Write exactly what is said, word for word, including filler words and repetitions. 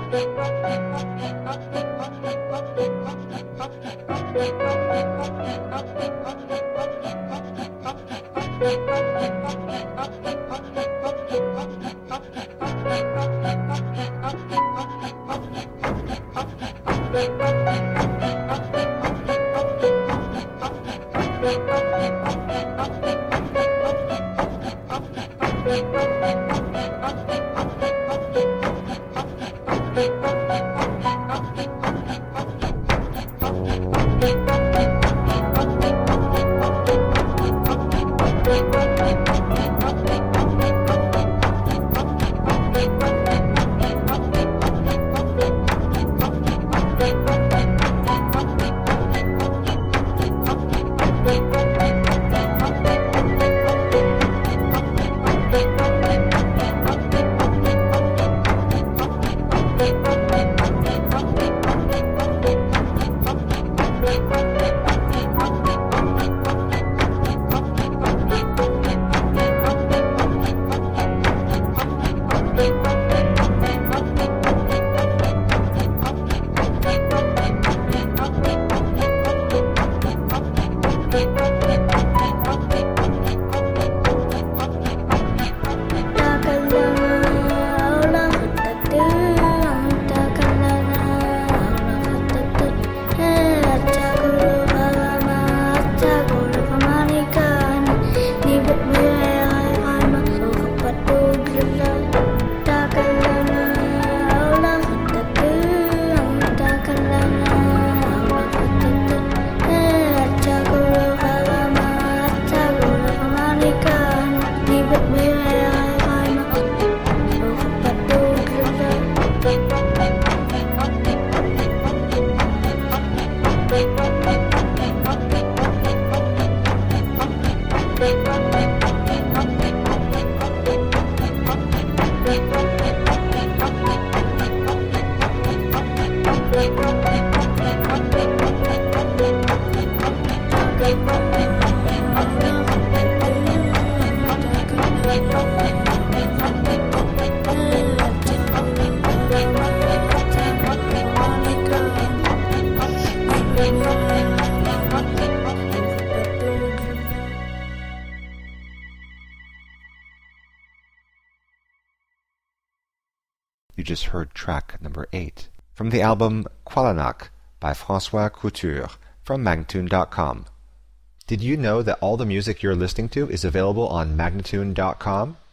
You just heard track number eight from the album Qualanak by François Couture from Magnatune dot com. Did you know that all the music you're listening to is available on Magnatune dot com?